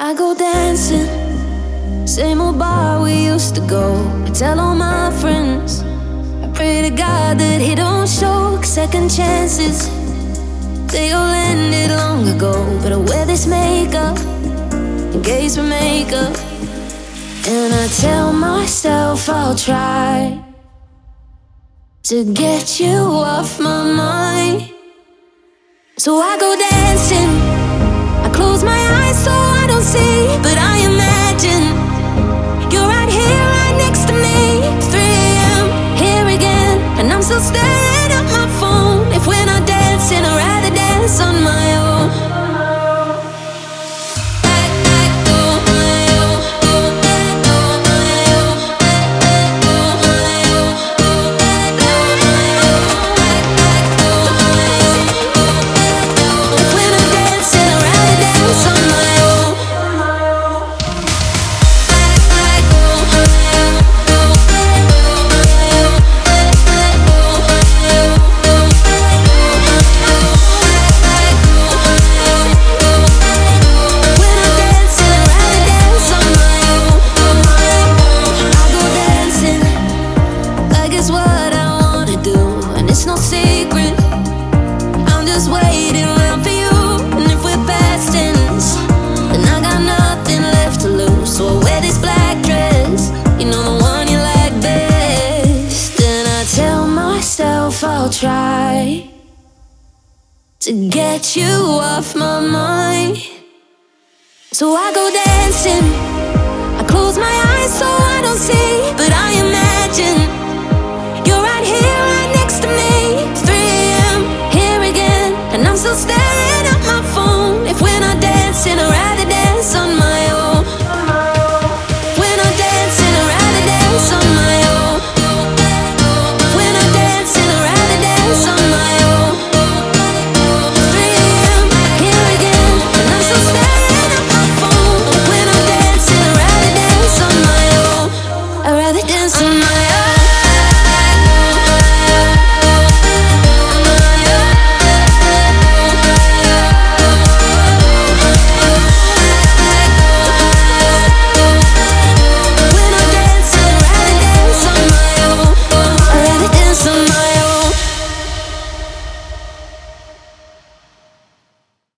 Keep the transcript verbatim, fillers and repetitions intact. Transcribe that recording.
I go dancing, same old bar we used to go. I tell all my friends, I pray to God that he don't show second chances. They all ended long ago, but I wear this makeup in case we make up. And I tell myself I'll try to get you off my mind. So I go dancing, I close my eyes so I don't see, but I imagine you're right here, right next to me. three a m, here again, and I'm still staring at my phone. If we're not dancing, I'd rather dance on my own. I'll try to get you off my mind. So I go dancing,